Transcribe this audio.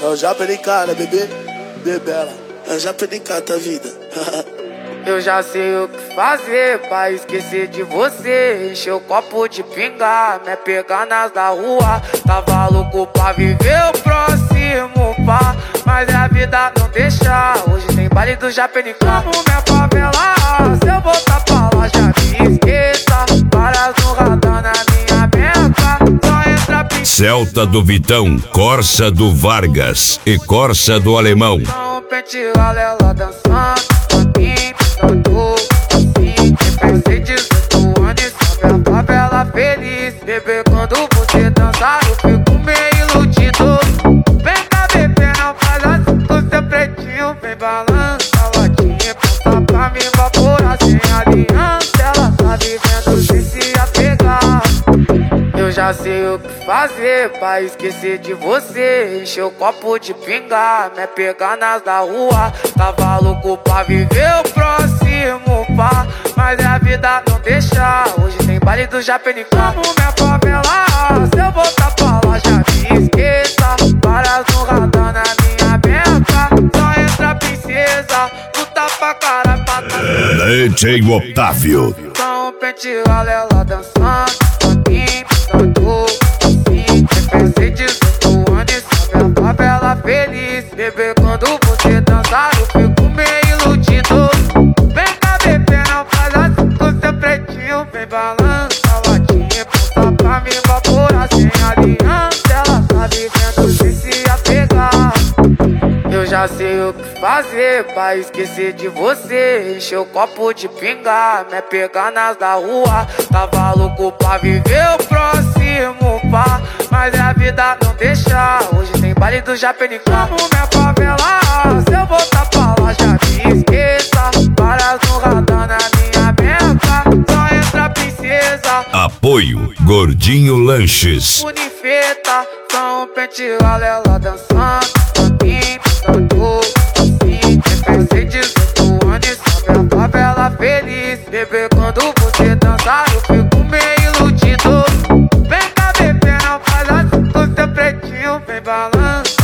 Eu já perdi cara, bebê, bebela. Eu já perdi cara da vida. Eu já sei o que fazer pra esquecer de você. Encher o copo de pinga, me pegar nas da rua. Tava louco pra viver o próximo pá, mas a vida não deixa. Hoje tem baile do Japenicano, minha favela. Se eu voltar pra lá já me esqueça. Várias no radar na minha beca. Só entra pinga. Celta do Vitão, Corsa do Vargas e Corsa do Alemão. Então pente ela dançando. Tanto assim, pensei 18 anos e sabe a favela feliz. Bebê, quando você dançar eu fico meio iludido. Vem cá, bebê, não faz assim com seu pretinho. Vem balança a latinha, passa pra me evaporar sem aliança. Ela tá vivendo sem se apegar. Eu já sei o que fazer pra esquecer de você. Encher o copo de pinga, me pegar nas da rua. Tava louco pra viver o próximo pá, mas a vida não deixa. Hoje tem baile do Japenicano, minha favela. Se eu voltar pra lá já me esqueça. Várias no radar na minha beca. Só entra princesa, luta pra cara pra DJ Otávio. então pente ela dançando. Tanto assim, pensei 18 anos e sabe a favela feliz. Bebê, quando você dançar eu fico meio iludido. Vem cá, bebê, não faz assim com seu pretinho. Vem balança a latinha, passa pra me evaporar sem aliança. Ela tá vivendo sem se apegar. Eu já sei o que fazer pra esquecer de você. Encher o copo de pinga, me pegar nas da rua. Tava louco pra viver o próximo pá, mas a vida não deixa. Hoje tem baile do Japenicano, minha favela. Se eu voltar pra lá já me esqueça. Várias no radar na minha beca. Só entra princesa. Apoio Gordinho Lanches. Unifeta, são pente ela dançando. Tanto assim, pensei 18 anos e sabe a favela feliz. Bebê, quando você dançar eu fico meio iludido. Vem cá, bebê, não faz assim com seu pretinho. Vem balança